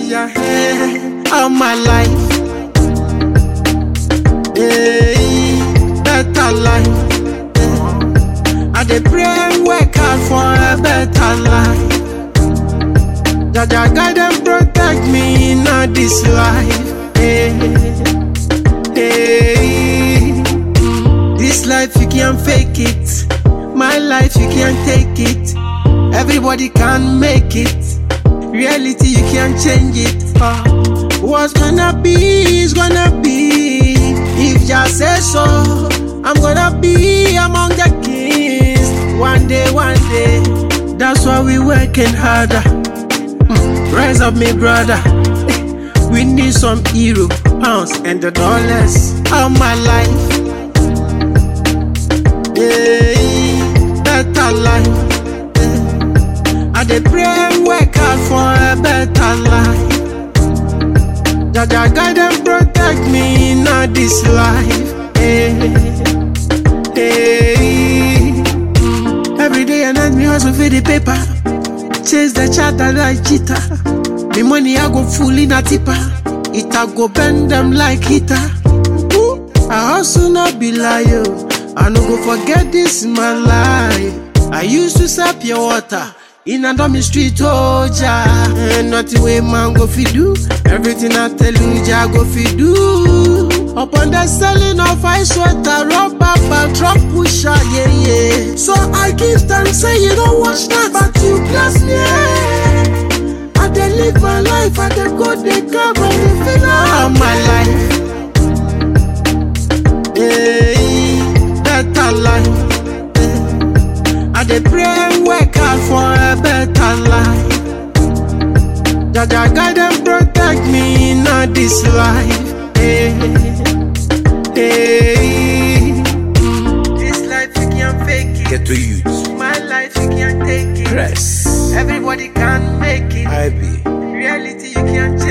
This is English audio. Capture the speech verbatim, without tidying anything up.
Jaja, hey, all my life. Hey, better life. Hey. I dey pray and work hard for a better life. Jaja, guide and protect me in this life. Hey, hey. This life you can't fake it. My life you can't take it. Everybody can make it. Reality you can't change it. uh, What's gonna be is gonna be. If just say so, I'm gonna be among the kings. One day, one day. That's why we working harder. mm, Rise up me brother. We need some euro, pounds and the dollars. All my life. Yeah, better life. I dey pray and work hard for a better life. Jaja, guide and protect me in this life. Hey, hey. Every day and night me hustle for the paper. Chase the chat that I cheater. Me money I go full in a tipper. It I go bend them like heater. Ooh, I hustle not be liar. I no go forget this in my life. I used to sell pure water in a dummy street, oh ja. And nothing way man go fi do. Everything I tell you, ja go fi do. Upon the selling of ice sweater, rubber band, truck pusher, yeah, yeah. So I give thanks, say you don't watch that, but you bless me. Yeah. I dey live my life, I dey go, dey come, and dey feel all my life. Hey, better life. I dey pray and work hard for a better life. Jaja, guide and protect me in this life. Hey, hey. This life you can't fake it. Get to youth. My life you can't take it. Press. Everybody can make it. I be. Reality you can't change.